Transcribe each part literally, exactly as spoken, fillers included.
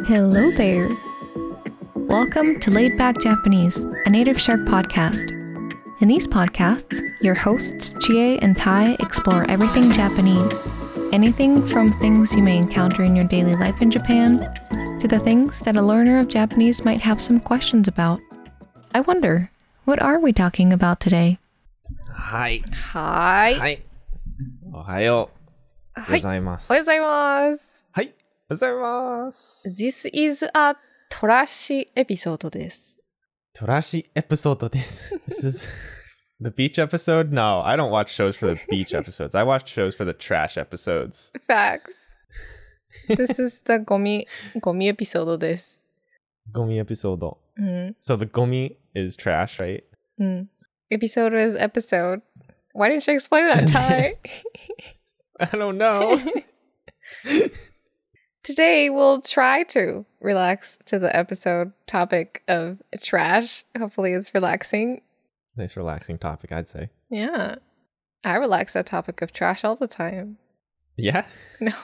Hello there. Welcome to Laid Back Japanese, a Native Shark podcast. In these podcasts, your hosts Chie and Tai explore everything Japanese, anything from things you may encounter in your daily life in Japan to the things that a learner of Japanese might have some questions about. I wonder, what are we talking about today? はい。 はーい。 はい。おはようございます。 おはようございます。 はい。おはようございます。 This is a トラシエピソードです。 トラシエピソードです。This is the beach episode? No, I don't watch shows for the beach episodes. I watch shows for the trash episodes. Facts. This is the ゴミ、ゴミエピソードです。 ゴミエピソード。 うん。 So the ゴミ is trash, right? うん。Episode is episode. Why didn't you explain that, Ty? I don't know. Today we'll try to relax to the episode topic of trash. Hopefully it's relaxing. Nice relaxing topic, I'd say. Yeah. I relax that topic of trash all the time. Yeah? No.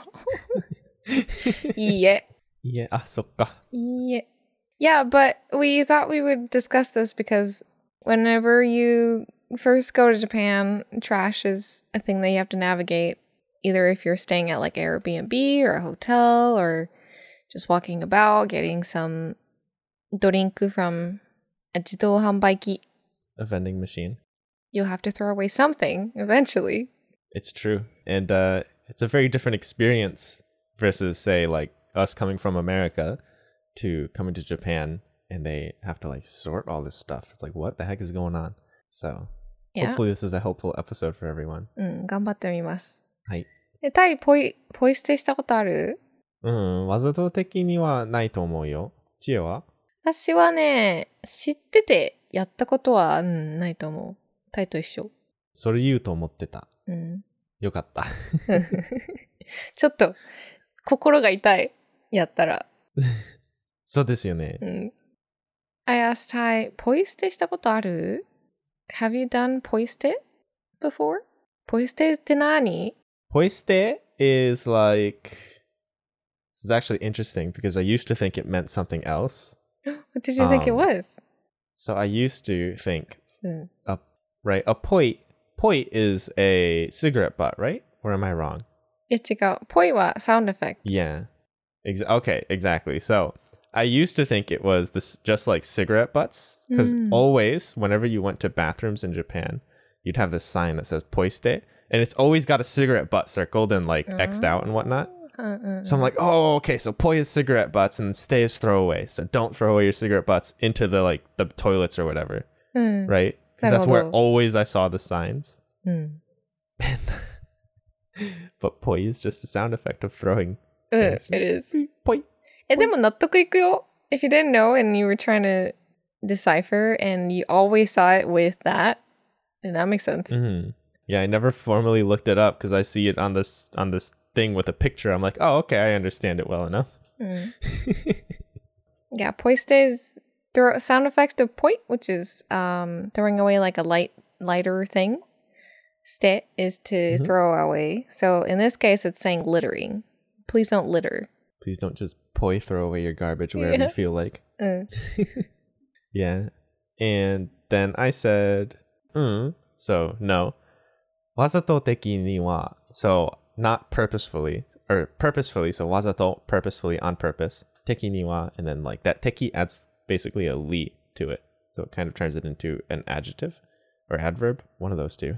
いいえ。 いいえ、あ、そっか。 いいえ。Yeah, but we thought we would discuss this because whenever you first go to Japan, trash is a thing that you have to navigate. Either if you're staying at like Airbnb or a hotel or just walking about, getting some drink from a 自動販売機. A vending machine. You'll have to throw away something eventually. It's true. And uh, it's a very different experience versus, say, like us coming from America to coming to Japan and they have to like sort all this stuff. It's like, what the heck is going on? So Yeah. hopefully this is a helpful episode for everyone. うん、頑張ってみます。 はい。 え、タイ、ポイ、ポイ捨てしたことある？ うん、わざと的にはないと思うよ。チエは？ 私はね、知っててやったことは、うん、ないと思う。タイと一緒。 それ言うと思ってた。 うん。 よかった。 ちょっと、心が痛い。やったら。 そうですよね。 うん。I asked Ty, ポイ捨てしたことある？ Have you done ポイ捨て before? ポイ捨てって何？ Poiste is like... This is actually interesting because I used to think it meant something else. What did you think Um, it was? So I used to think, うん。 a, right, a poi, poi is a cigarette butt, right? Or am I wrong? いや違う。ポイはサウンドエフェクト。 Yeah. Ex- okay, exactly. So I used to think it was this just like cigarette butts because Mm. always, whenever you went to bathrooms in Japan, you'd have this sign that says poiste, and it's always got a cigarette butt circled and like X'd out and whatnot. うんうん。 So I'm like, oh, okay, so poi is cigarette butts and stay is throwaway. So don't throw away your cigarette butts into the like the toilets or whatever, うん。 right? Because that's where なるほど。 always I saw the signs. うん。 But poi is just a sound effect of throwing うん。 things. It is. Poi. え、でも納得いくよ。If you didn't know and you were trying to decipher and you always saw it with that, then that makes sense. Mm-hmm. Yeah, I never formally looked it up because I see it on this on this thing with a picture. I'm like, oh, okay, I understand it well enough. うん。Yeah, poiste is throw sound effect of point, which is um throwing away like a light lighter thing. Ste is to Mhm. throw away. So in this case, it's saying littering. Please don't litter. Please don't just poi throw away your garbage wherever Yeah. you feel like. うん。 Yeah. And then I said, mm, so no. わざと的には, so not purposefully, or purposefully, so わざと purposefully on purpose. 的には, and then like that 的 adds basically a li to it. So it kind of turns it into an adjective or adverb, one of those two.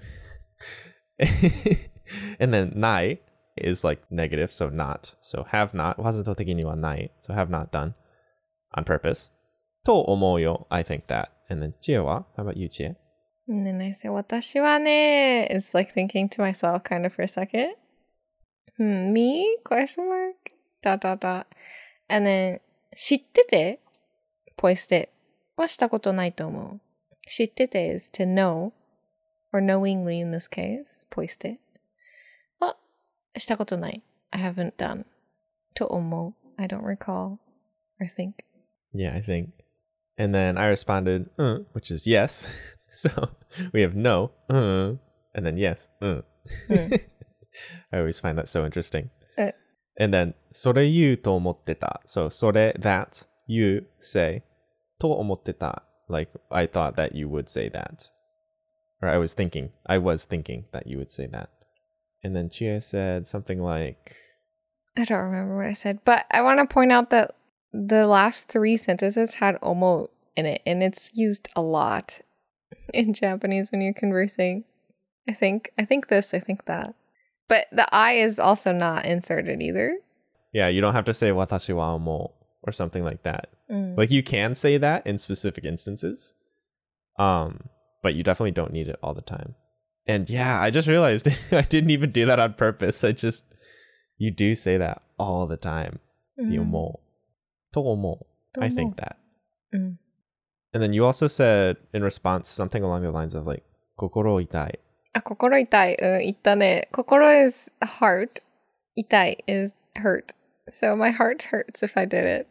And then ない is like negative, so not. So have not, わざと的にはない, so have not done on purpose. と思うよ, I think that. And then チエは? How about you, チエ? And then I say, 私はね is like thinking to myself kind of for a second. Hmm, me? Question mark? Dot, dot, dot. And then, 知っててポイ捨てはしたことないと思う。知ってて is to know, or knowingly in this case, ポイ捨てはしたことない。I haven't done. と思う。I don't recall or think. Yeah, I think. And then I responded, uh, which is yes. So we have no, uh, and then yes. Uh. Mm. I always find that so interesting. Uh. And then それ言うと思ってた. So それ that you say と思ってた. Like I thought that you would say that. Or I was thinking. I was thinking that you would say that. And then Chia said something like, I don't remember what I said, but I want to point out that the last three sentences had omo in it, and it's used a lot in Japanese when you're conversing. I think I think this, I think that. But the I is also not inserted either. Yeah, you don't have to say watashi wa omo or something like that. Mm. Like you can say that in specific instances. Um, but you definitely don't need it all the time. And yeah, I just realized I didn't even do that on purpose. I just, you do say that all the time. Mm. The omo. To omo. I think that. Mm. And then you also said in response something along the lines of like, kokoro itai. あ、心痛い。うん、言ったね。心 is heart. 痛い is hurt. So my heart hurts if I did it.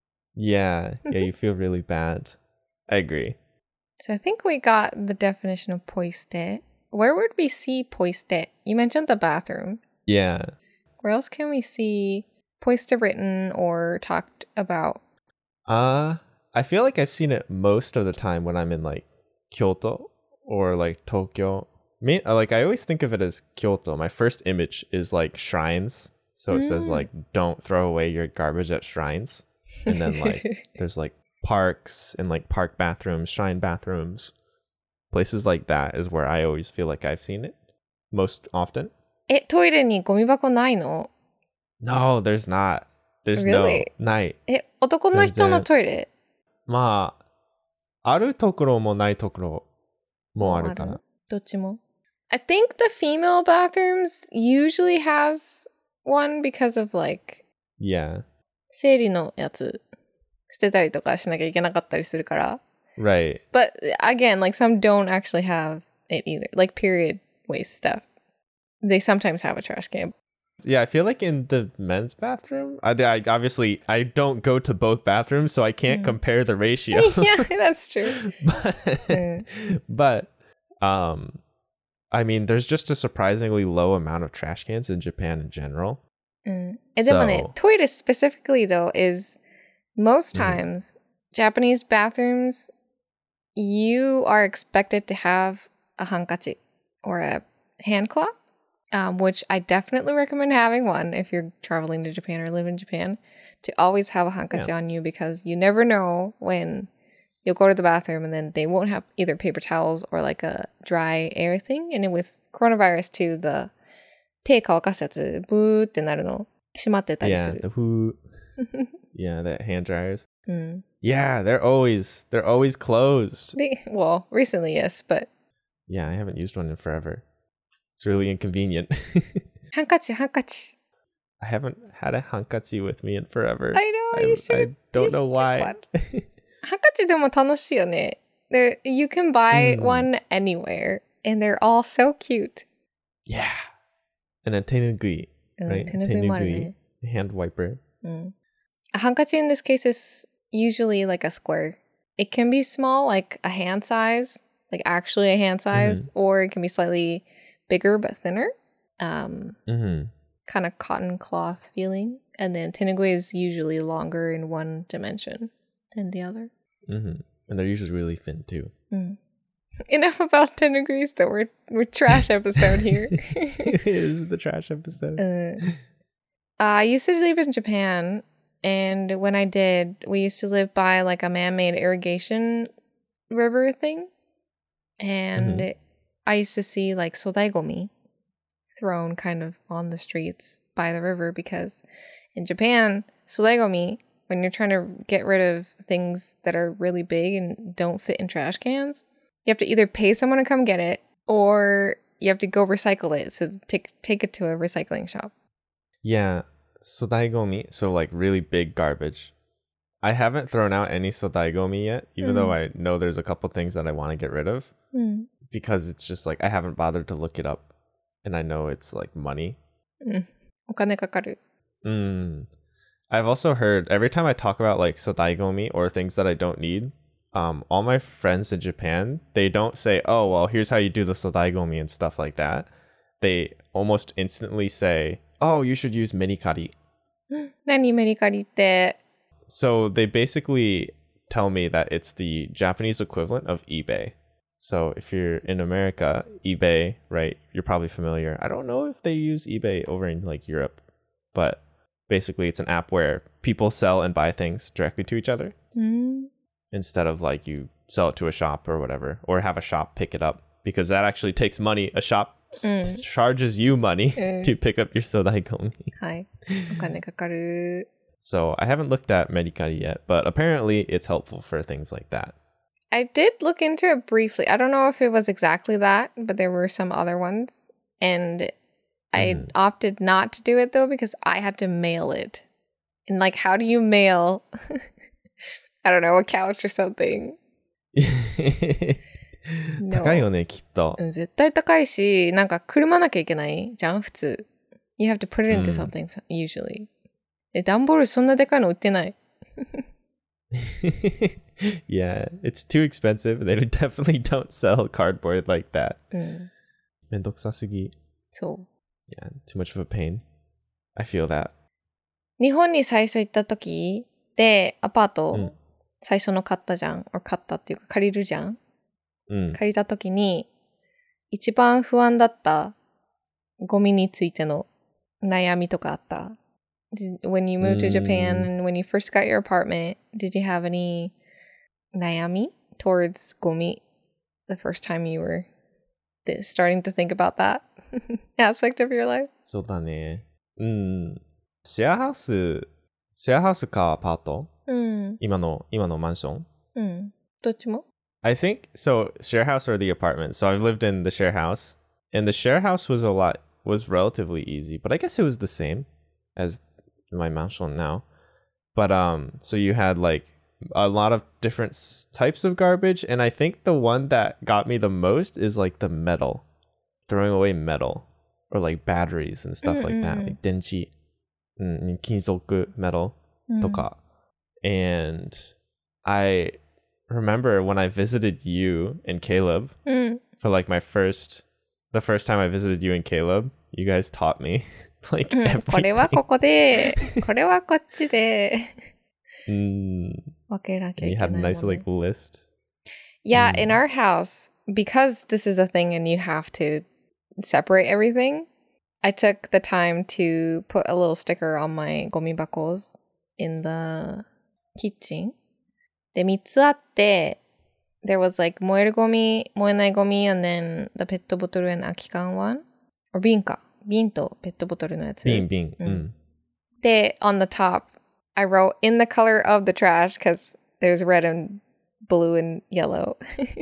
Yeah, yeah, you feel really bad. I agree. So I think we got the definition of poiste. Where would we see poiste? You mentioned the bathroom. Yeah. Where else can we see poiste written or talked about? Uh, I feel like I've seen it most of the time when I'm in like Kyoto or like Tokyo. Me, like I always think of it as Kyoto. My first image is like shrines. So it mm. says like, don't throw away your garbage at shrines. And then like there's like parks and like park bathrooms, shrine bathrooms. Places like that is where I always feel like I've seen it most often. え、トイレにゴミ箱ないの? No, there's not. There's really? no. ない。 え、男の人のトイレ? まあ、あるところもないところもあるかな。 どっちも? I think the female bathrooms usually has one because of like yeah 生理のやつ捨てたりとかしなきゃいけなかったりするから right but again like some don't actually have it either like period waste stuff they sometimes have a trash can. Yeah, I feel like in the men's bathroom I, I obviously I don't go to both bathrooms so I can't mm. compare the ratio. Yeah, that's true. but, mm. but um I mean, there's just a surprisingly low amount of trash cans in Japan in general. Mm. So, でもね、トイレ specifically though is most times mm. Japanese bathrooms you are expected to have a hankachi or a hand cloth, um, which I definitely recommend having one if you're traveling to Japan or live in Japan, to always have a hankachi yeah. on you because you never know when you'll go to the bathroom and then they won't have either paper towels or like a dry air thing. And with coronavirus too, the 手乾かすやつ、ブーってなるの、閉まってたりする。 Yeah, the who. Yeah, the hand dryers. Mm. Yeah, they're always, they're always closed. They, well, recently, yes, but. Yeah, I haven't used one in forever. It's really inconvenient. Hankachi, hankachi. I haven't had a hankachi with me in forever. I know, you I, should. I don't know why. ハンカチでも楽しいよね。There, you can buy mm. one anywhere, and they're all so cute. Yeah. And then tenugui, right? Tenugui, hand wiper. Mm. A hankachi in this case is usually like a square. It can be small, like a hand size, like actually a hand size, mm-hmm. or it can be slightly bigger but thinner. Um, mm-hmm. Kind of cotton cloth feeling. And then tenugui is usually longer in one dimension than the other. Mm-hmm. And they're usually really thin too. Mm. Enough about tenuguis though. We're we're trash episode here. It is the trash episode. Uh, I used to live in Japan, and when I did, we used to live by like a man-made irrigation river thing, and mm-hmm. I used to see like sodaigomi thrown kind of on the streets by the river because in Japan, sodaigomi, when you're trying to get rid of things that are really big and don't fit in trash cans, you have to either pay someone to come get it or you have to go recycle it. So take take it to a recycling shop. Yeah. Sodaigomi, so like really big garbage. I haven't thrown out any sodaigomi yet, even mm. though I know there's a couple things that I want to get rid of. Mm. Because it's just like I haven't bothered to look it up. And I know it's like money. Mm. お金かかる. Mm. I've also heard every time I talk about like sodaigomi or things that I don't need, um, all my friends in Japan, they don't say, oh, well, here's how you do the sodaigomi and stuff like that. They almost instantly say, oh, you should use menikari. 何メリカリって。 So they basically tell me that it's the Japanese equivalent of eBay. So if you're in America, eBay, right? You're probably familiar. I don't know if they use eBay over in like Europe, but basically it's an app where people sell and buy things directly to each other Mm. instead of like you sell it to a shop or whatever, or have a shop pick it up, because that actually takes money. A shop s- Mm. charges you money Mm. to pick up your sodaikomi. はい。お金かかる。 So I haven't looked at Merikari yet, but apparently it's helpful for things like that. I did look into it briefly. I don't know if it was exactly that, but there were some other ones. And I Mhm. opted not to do it though because I had to mail it. And like, how do you mail, I don't know, a couch or something? 高いよね、きっと。 うん、絶対高いし、なんかくるまなきゃいけないじゃん、普通。You have to put it into うん something usually. え、段ボールそんなでかいの売ってない。 Yeah, it's too expensive. They definitely don't sell cardboard like that. うん。 めんどくさすぎ。 そう。 Yeah, too much of a pain. I feel that. 日本に最初行った時で、アパート、 うん最初の買ったじゃん。or 買ったっていうか借りるじゃん。 うん。 借りた時に、一番不安だったゴミについての悩みとかあった？ Did, when you moved to Japan and when you first got your apartment, did you have any 悩み towards ゴミ the first time you were starting to think about that aspect of your life? そうだね。うん。シェアハウス、シェアハウスかアパート？ うん。 今の、今のマンション？ うん。どっちも？ I think, so share house or the apartment. So I've lived in the share house, and the share house was a lot, was relatively easy, but I guess it was the same as my mansion now. But, um, so you had like a lot of different s- types of garbage, and I think the one that got me the most is like the metal, throwing away metal, or like batteries and stuff like that, like denchi, mm, kinzoku metal, とか. And I remember when I visited you and Caleb うん。 for like my first, the first time I visited you and Caleb, you guys taught me like うん、 everything. これはここで、これはこっちで Mm, 分けなきゃ and い you け had な a いもん nice ね。 like list. Yeah, Mm. in our house, because this is a thing and you have to separate everything, I took the time to put a little sticker on my ゴミ箱s in the kitchen. で、みっつあって、there was like 燃えるゴミ、燃えないゴミ、and then the ペットボトル and 空き缶 one. or 瓶か。瓶とペットボトルのやつ。 Bean, bean. うん。 Mm. で、on the top, I wrote in the color of the trash, because there's red and blue and yellow.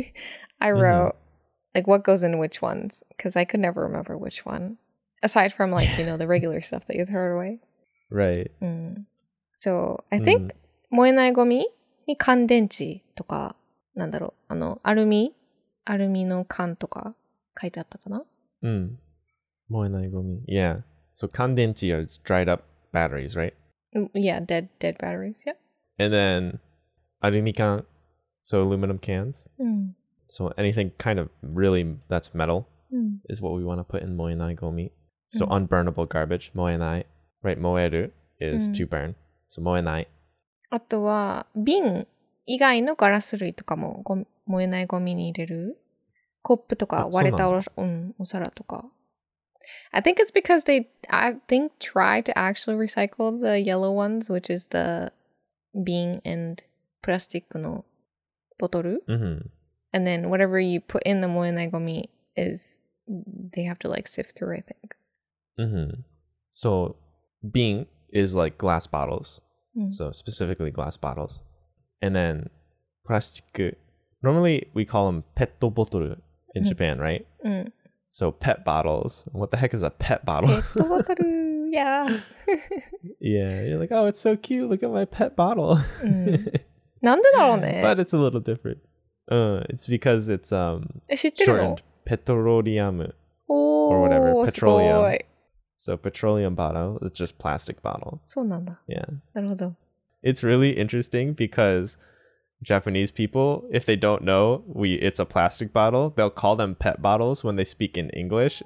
I wrote, like, what goes in which ones, because I could never remember which one. Aside from, like, you know, the regular stuff that you throw away. Right. うん。So, I think, 燃えないゴミに乾電池とか、なんだろう、あの、アルミアルミの缶とか書いてあったかな？ Mm. 燃えないゴミ. Yeah. So kandenchi is dried up batteries, right? Mm, Yeah, dead dead batteries, yeah. And then arumikan, so aluminum cans. うん。 So anything kind of really that's metal うん。 is what we want to put in moenai gomi. So Mm. unburnable garbage, moenai. Right, moeru is Mm. to burn. So moenai. あとは、瓶以外のガラス類とかもゴミ燃えないゴミに入れる？コップとかあ、 割れたお,、 そうなんうん、お皿とか。I think it's because they, I think, try to actually recycle the yellow ones, which is the 瓶 and プラスチックのボトル。 Mm-hmm. And then whatever you put in the 燃えないゴミ is, they have to like sift through, I think. Mm-hmm. So bean is like glass bottles. うん。 So specifically glass bottles. And then plastic. Normally we call them pet bottle in Mhm. Japan, right? うん。 So pet bottles. What the heck is a pet ペ bottle? ットボトル、yeah. Yeah, you're like, oh, it's so cute. Look at my pet bottle. うん。なんでだろうね。 But it's a little different. Uh, it's because it's um え、知ってるの？ shortened petroleum. おー、 or whatever, すご petroleum. い。 So petroleum bottle, it's just plastic bottle. そうなんだ。 Yeah. なるほど。 It's really interesting because Japanese people, if they don't know we it's a plastic bottle, they'll call them pet bottles when they speak in English.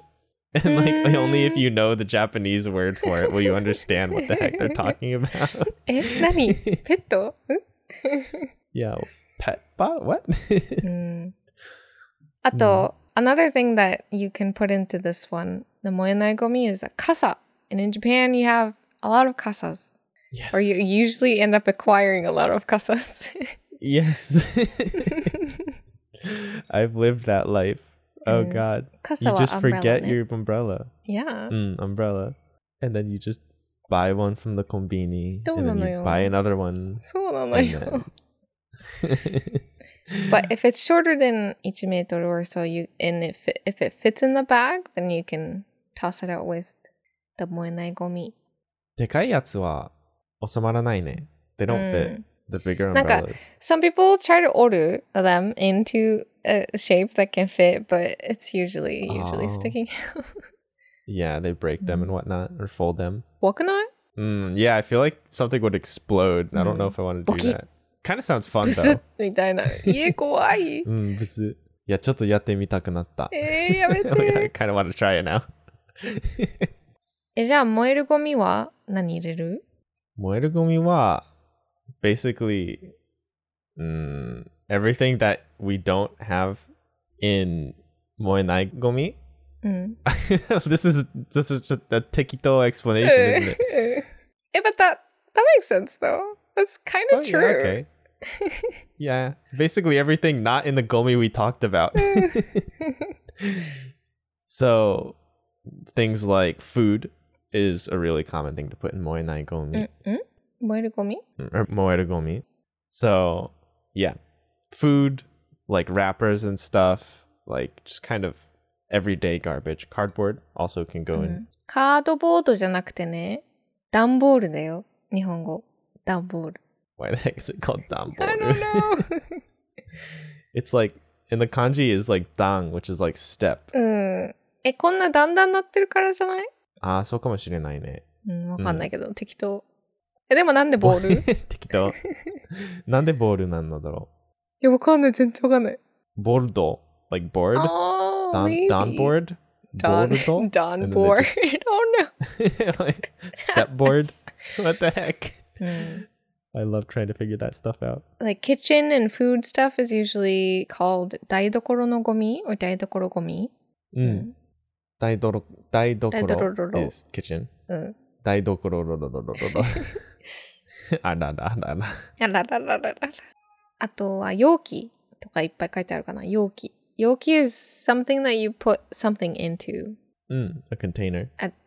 And like only if you know the Japanese word for it will you understand what the heck they're talking about. え、何ペット Yeah, pet bot? What? うんあと、another thing that you can put into this one, the 燃えないゴミ is a kasa. And in Japan, you have a lot of kasas. Yes. Or you usually end up acquiring a lot of kasas. Yes. I've lived that life. Oh Mm. God. Kasa You は just umbrella forget ね。 your umbrella. Yeah. Mm, umbrella. And then you just buy one from the konbini. そう And な then の you よ。 buy another one. そうなの And よ。 then... But if it's shorter than いちメートル or so, you and if it, if it fits in the bag, then you can toss it out with the 燃えないゴミ。 でかいやつは収まらないね。They don't fit the bigger なんか umbrellas. Some people try to order them into a shape that can fit, but it's usually usually Oh. sticking out. Yeah, they break them and whatnot or fold them. 怖くない Mm, yeah, I feel like something would explode. I don't know if I want to do Boki. that. Kind of sounds fun ブス though. ッみたいな。家怖い。 うん、ブス。いや、ちょっとやってみたくなった。 えー、やめ Oh my god, I て。 kind of want to try it now. え、じゃあ燃えるゴミは何入れる燃えるゴミは basically mm, everything that we don't have in 燃えないゴミ. うん。 This is this is just a 適当 explanation, isn't it? Eh, but that that makes sense though. That's kind of Oh, true. yeah, okay. Yeah, basically everything not in the gomi we talked about. So things like food is a really common thing to put in 燃えないゴミ. うんうん燃えるゴミ Or 燃えるゴミ. So yeah, food like wrappers and stuff, like just kind of everyday garbage. Cardboard also can go う in. んカードボードじゃなくてね、段ボールだよ。日本語。段ボール。 Why the heck is it called I don't danboru? know. It's like in the kanji is like dang, which is like step. うん。え、こんな段々なってるからじゃないああ、そうかもしれないね。 うん、わかんないけど、適当。え、でもなんでボールい適当。なんでボールなんだろや、わかんない。全然わかんない。 う。ボルド like board? Oh, Don, maybe. Don board? Don, Board? Don And then board. they Oh no. like step board? What the heck? うん。 I love trying to figure that stuff out. Like kitchen and food stuff is usually called 台所のゴミ or 台所ゴミ。 うん。台所、台所台所 is kitchen. うん。 台所ろろろろろろろ。あらららら。 あらららららら。あとは容器とかいっぱい書いてあるかな。容器。容器 is something that you put something into. うん。A container.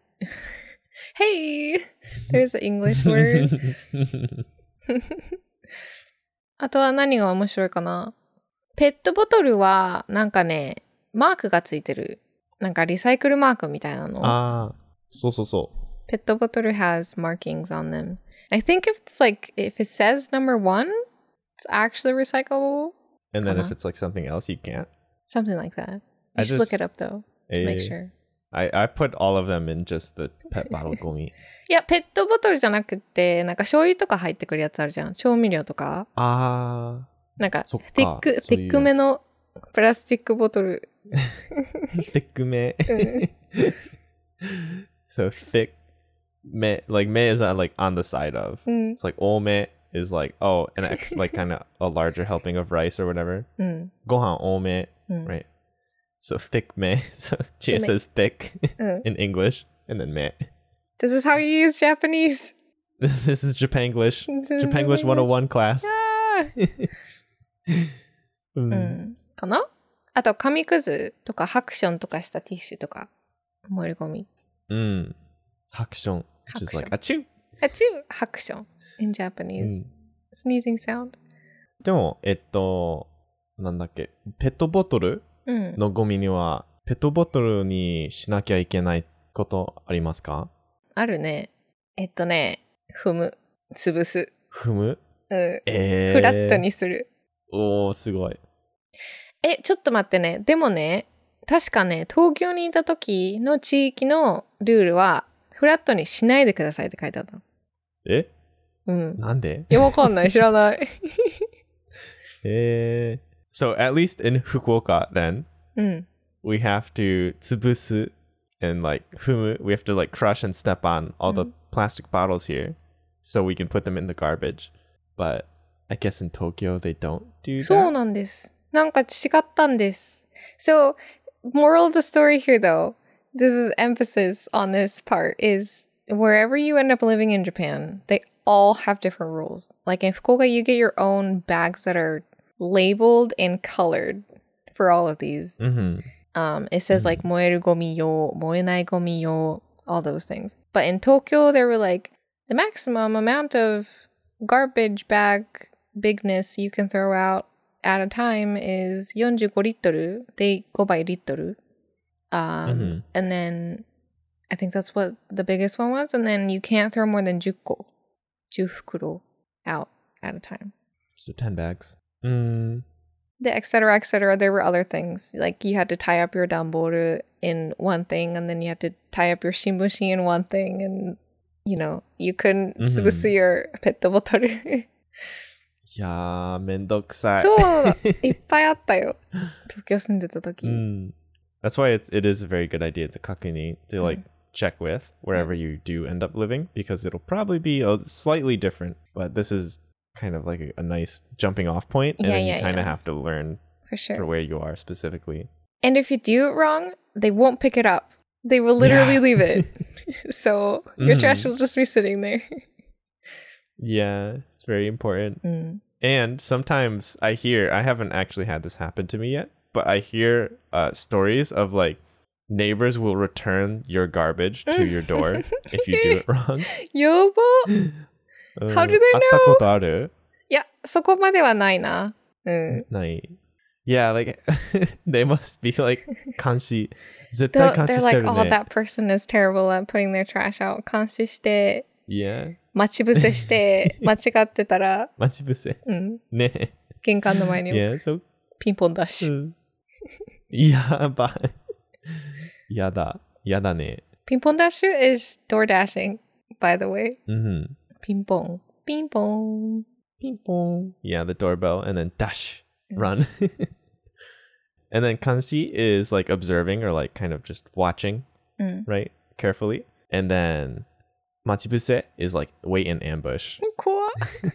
Hey! There's an English word. あとは何が面白いかな。ペットボトルはなんかね、マークがついてる。なんかリサイクルマークみたいなの。 ああ、そうそうそう。 ペットボトル has markings on them. I think if it's like, if it says number one, it's actually recyclable. And then if Uh-huh. it's like something else, you can't. Something like that. You I should just- look it up though, to make Eh, sure. I, I put all of them in just the pet bottle gomi. いや、ペットボトルじゃなくて、なんか醤油とか入ってくるやつあるじゃん。調味料とか。 あなんか、 そっかティック、 そういうやつティックめのプラスチックボトル。 あ、thick me. うん So thick me, like me is uh, like on the side of. うん。 It's like ome is like, oh, an ex, like kind of a larger helping of rice or whatever. うん。 Gohan ome, うん。 right? So thick me. So Chia Me. says thick うん in English, and then me. This is how you use Japanese. This is Japanglish. Japanglish one oh one class. あーううんん。かなあと、紙くずとかハクションとかしたティッシュとか。燃えるゴミ。 うん。ハクション。Which is like, あちゅあちゅハクション。in Japanese.、 うん Sneezing sound. でも、えっと、なんだっけ、ペットボトルうん。 のゴミには、ペットボトルにしなきゃいけないことありますか？ あるね。えっとね、踏む。潰す。 踏む？ うん。 えー、 フラットにする。 おー、すごい。 え、ちょっと待ってね。でもね、確かね、東京にいた時の地域のルールは、フラットにしないでくださいって書いてあった。 え？ うん。 なんで？ いや、わかんない。知らない。 えー、So at least in Fukuoka then, うん。 we have to 潰す and like fumu, we have to like crush and step on all the plastic bottles here so we can put them in the garbage. But I guess in Tokyo they don't do そう that. なんです。なんか違ったんです。So, moral of the story here though, this is emphasis on this part, is wherever you end up living in Japan, they all have different rules. Like in Fukuoka, you get your own bags that are labeled and colored for all of these. Mm-hmm. Um, it says like 燃えるゴミ用, 燃えないゴミ用, all those things. But in Tokyo, they were like, the maximum amount of garbage bag bigness you can throw out at a time is よんじゅうごリットル. They go by リットル. Um, mm-hmm. And then I think that's what the biggest one was. And then you can't throw more than じゅっこ, じゅう袋 out at a time. So ten bags. Mm. The et cetera, et cetera. There were other things. Like you had to tie up your danboru in one thing, and then you had to tie up your shimbushi in one thing, and you know, you couldn't mm-hmm. tsubusu your pet bottle. いやー、めんどくさい。 そう、いっぱいあったよ。東京住んでた時。 mm. That's why it, it is a very good idea to kakuni, to like check with wherever you do end up living, because it'll probably be a slightly different, but this is kind of like a, a nice jumping off point, and yeah, then yeah, you kind of yeah. have to learn for sure for where you are specifically. And if you do it wrong, they won't pick it up. They will literally yeah. leave it. So your mm. trash will just be sitting there. Yeah, it's very important. Mm. And sometimes I hear, I haven't actually had this happen to me yet, but I hear uh, stories of like neighbors will return your garbage to your door if you do it wrong. やば How do they know? 会ったことある？ いや、そこまではないな。うん。 ない。Yeah, like they must be like 監視。絶対監視 They're してる like, ね。 oh, that person is terrible at putting their trash out. 監視して、 Yeah. 待ち伏せして、間違ってたら、 待ち伏せ。 うん。 ね。 玄関の前に Yeah, so ピンポンダッシュ。 うん、やばい。やだ。やだね。 ピンポンダッシュ is door dashing, by the way. Mm-hmm. ピンポン。ピンポン。 ピンポン。Yeah, the doorbell, and then dash, run. And then kanshi is like observing or like kind of just watching, mm. right? Carefully. And then machibuse is like wait in ambush. Cool.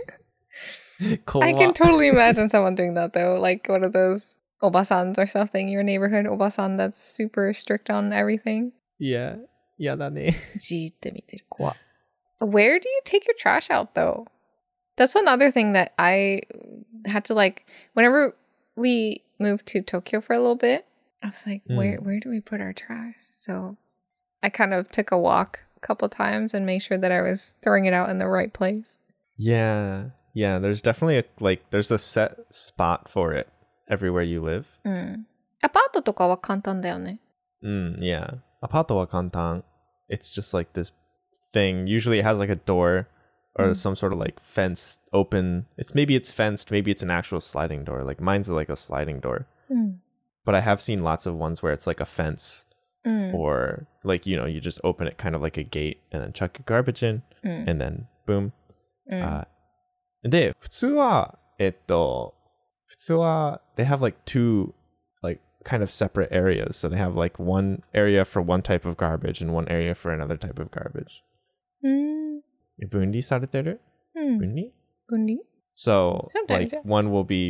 I can totally imagine someone doing that though. Like one of those obasans or something, your neighborhood obasan that's super strict on everything. Yeah. やだね。 じーって見てる。怖。Where do you take your trash out though? That's another thing that I had to like, whenever we moved to Tokyo for a little bit, I was like, mm. where where do we put our trash? So I kind of took a walk a couple times and made sure that I was throwing it out in the right place. Yeah. Yeah, there's definitely a like there's a set spot for it everywhere you live. うん。アパートとかは簡単だよね。 Mm, yeah. アパートは簡単。It's just like this thing. Usually it has like a door or mm. some sort of like fence open. It's maybe it's fenced, maybe it's an actual sliding door. Like mine's like a sliding door. Mm. But I have seen lots of ones where it's like a fence mm. or like, you know, you just open it kind of like a gate and then chuck your garbage in mm. and then boom. Mm. Uh, で、普通は、えっと、普通は they have like two like kind of separate areas. So they have like one area for one type of garbage and one area for another type of garbage. うん。 分離されてる？ うん。 分離？ 分離? So Sometimes, like yeah. one will be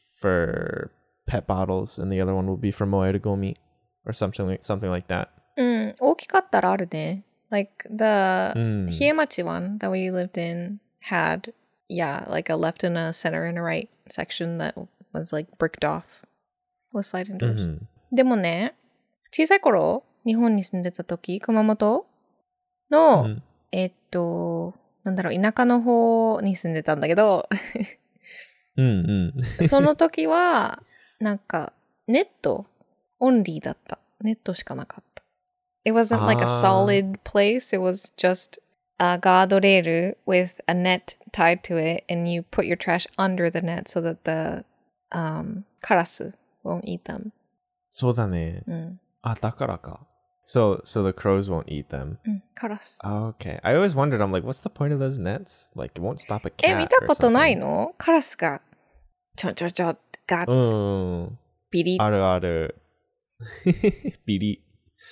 for pet bottles and the other one will be for 燃えるゴミ or something like something like that. うん。大きかったらあるね。Like the うん。 Hiemachi one that we lived in had, yeah, like a left and a center and a right section that was like bricked off with sliding doors. うん。 でもね、小さい頃、日本に住んでた時、熊本の、 うん。 えっと、なんだろう、田舎の方に住んでたんだけど、 うんうん。 その時は、なんか、ネットオンリーだった。ネットしかなかった。It wasn't like a あー。 solid place. It was just a guardrail with a net tied to it, and you put your trash under the net so that the um, カラス won't eat them. そうだね。 うん。 あ、だからか。So, so the crows won't eat them. うん、カラス。 Okay. I always wondered, I'm like, what's the point of those nets? Like, it won't stop a え、 cat 見た or ことない something. の？カラスが、ちょちょちょ、ガッ、 うん。 ビリ。 あるある。ビリ。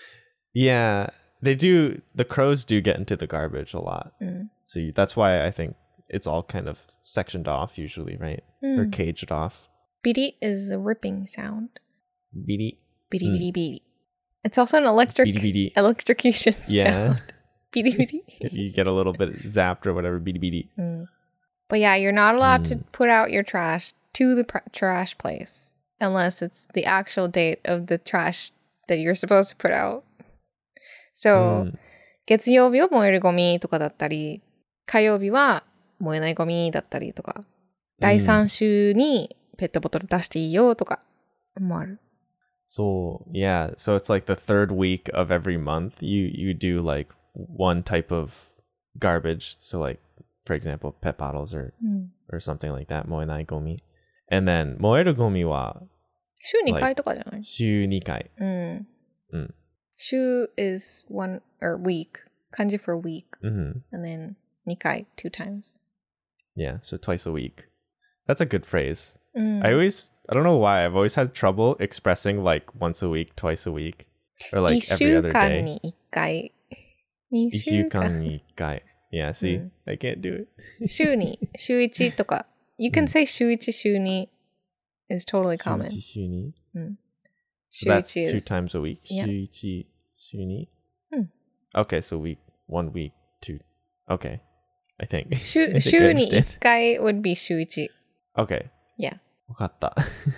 Yeah, they do. The crows do get into the garbage a lot. Mm. So you, that's why I think it's all kind of sectioned off usually, right? Mm. Or caged off. Biri is a ripping sound. Biri. Biri Mm. biri biri. It's also an electric Biri biri. electrocution Yeah. sound. Biri biri. If you get a little bit zapped or whatever, biri biri. Mm. But yeah, you're not allowed to Mm. put out your trash to the pr- trash place unless it's the actual date of the trash that you're supposed to put out. So, うん月曜日は燃えるゴミとかだったり、火曜日は燃えないゴミだったりとか、だいさん週にペットボトル出していいよとかもある。 So yeah, so it's like the third week of every month you you do like one type of garbage. So like for example, pet bottles or うん、 or something like that, 燃えないゴミ. And then 燃えるゴミは週にかいとかじゃない？ 週にかい。 うん。 うん。 週 is one, or week. 漢字 for week. Mm-hmm. And then にかい, two times. Yeah, so twice a week. That's a good phrase. うん、 I always, I don't know why, I've always had trouble expressing like once a week, twice a week, or like 一 every 週 other 間 day. にいっかい。二一週週間間に一回. Yeah, see, うん I can't do it. 週に、週一とか。You can say 週一、週二 is totally 週 common. 一、週二. うん。 So 週 that's 一 two is times a week. Yeah. 週一、週二. Hmm. Okay, so week, one week, two. Okay, I think. 週 I think I 週に understand. いっかい would be 週一。 Okay. Yeah. わかった.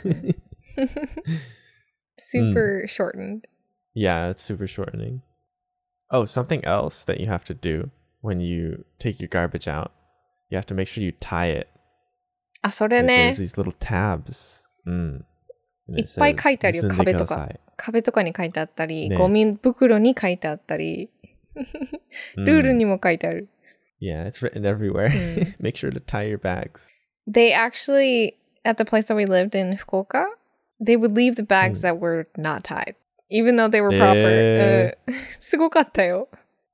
Super shortened. Yeah, it's super shortening. Oh, something else that you have to do when you take your garbage out. You have to make sure you tie it. あ、それ Like, ね there's。these little tabs. Mm. And い it っぱい says, 書いてあるよ、 結んで壁とか。 ください。 壁とかに書いてあったり、 ねゴミ袋に書いてあったり、ルールにも書いてある。 Yeah, it's written everywhere. うん Make sure to tie your bags. They actually, at the place that we lived in Fukuoka, they would leave the bags うん that were not tied, even though they were proper. えうんすごかったよ。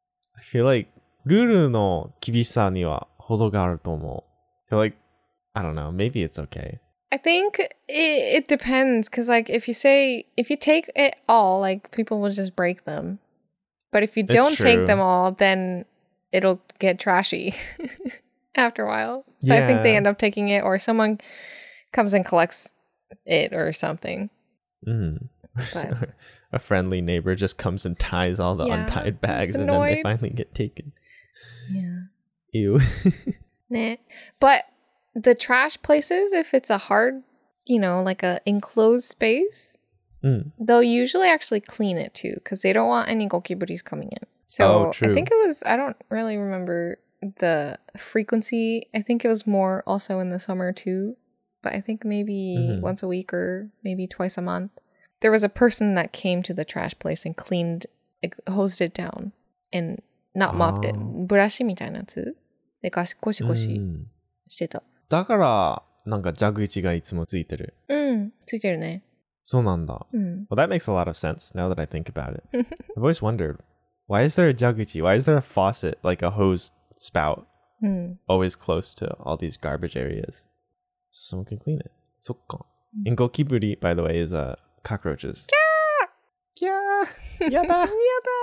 I feel like ルールの厳しさには程があると思う. I feel like, I don't know, maybe it's okay. I think it, it depends, because like if you say, if you take it all, like people will just break them. But if you It's don't take true. them all, then it'll get trashy after a while. So I think they Yeah. end up taking it, or someone comes and collects it or something. Mm. But- A friendly neighbor just comes and ties all the Yeah, untied bags, it's and then they annoyed. finally get taken. Yeah. Ew. Nah. But the trash places, if it's a hard, you know, like a enclosed space, Mm. they'll usually actually clean it too, because they don't want any gokiburis coming in. So Oh, I true. think it was, I don't really remember the frequency. I think it was more also in the summer too, but I think maybe Mhm. once a week or maybe twice a month. There was a person that came to the trash place and cleaned, like, hosed it down and not mopped it. Oh. ブラシみたいなやつでゴシゴシゴシうんしてた。 だから、なんか蛇口がいつもついてる。 うん、ついてるね。 そうなんだ。 うん。 Well, that makes a lot of sense now that I think about it. I've always wondered, why is there a jaguchi? Why is there a faucet, like a hose spout, うん。 always close to all these garbage areas? So someone can clean it. そっか。And gokiburi, by the way, is uh, cockroaches. キャーやだやだ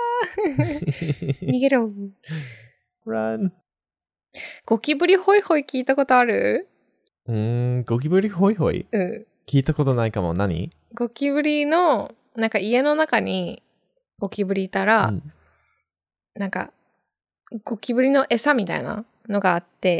逃げろ。 Run! ゴキブリホイホイ聞いたことある？ うーん、ゴキブリホイホイうん。 聞いたことないかも。何？ ゴキブリの、なんか家の中にゴキブリいたら、 うんなんか、ゴキブリの餌みたいなのがあって、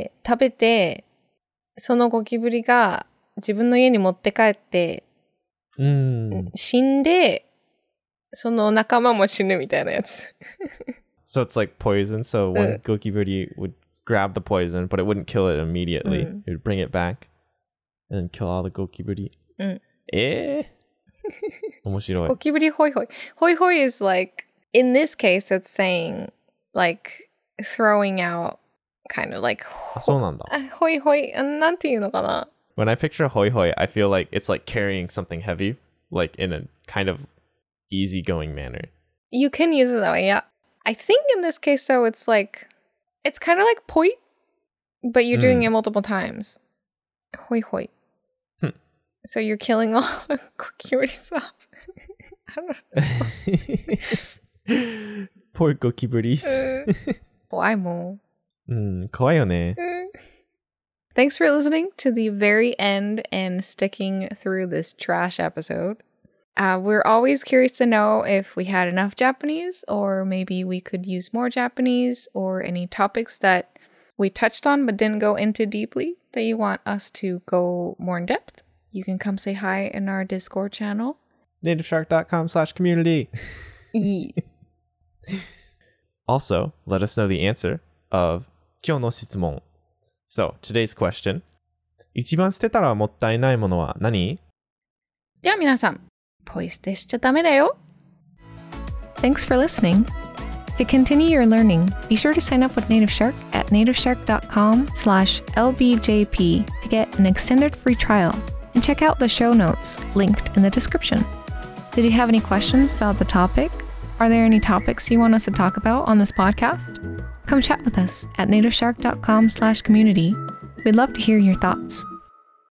食べて、そのゴキブリが自分の家に持って帰って、 うーん。 死んで、その仲間も死ぬみたいなやつ。 So it's like poison. So one Uh. gokiburi would grab the poison, but it wouldn't kill it immediately. Mm. It would bring it back and then kill all the gokiburi. うん。 ええ面白いゴ。キブリホイホイ。ホイホイ is like, in this case, it's saying, like, throwing out, kind of like, あ、そうなんだ。 あホイホイ、あなんていうのかな。 When I picture hoi hoi, I feel like it's like carrying something heavy, like in a kind of easygoing manner. You can use it that way, yeah. I think in this case, though, it's like, it's kind of like poi, but you're doing Mm. it multiple times. Hoi hoi. Hmm. So you're killing all the gokiburis off. I don't know. ポイゴキブリス。 怖いもん。うん、怖いよね。 Thanks for listening to the very end and sticking through this trash episode. Uh, we're always curious to know if we had enough Japanese, or maybe we could use more Japanese, or any topics that we touched on but didn't go into deeply that you want us to go more in depth. You can come say hi in our Discord channel. nativeshark.com slash community. Also, let us know the answer of 今日の質問. So, today's question. 一番捨てたらもったいないものは何? では皆さん、ポイ捨てしちゃダメだよ. Thanks for listening. To continue your learning, be sure to sign up with Native Shark at nativeshark.com slash lbjp to get an extended free trial, and check out the show notes linked in the description. Did you have any questions about the topic? Are there any topics you want us to talk about on this podcast? Come chat with us at nativeshark.com slash community. We'd love to hear your thoughts.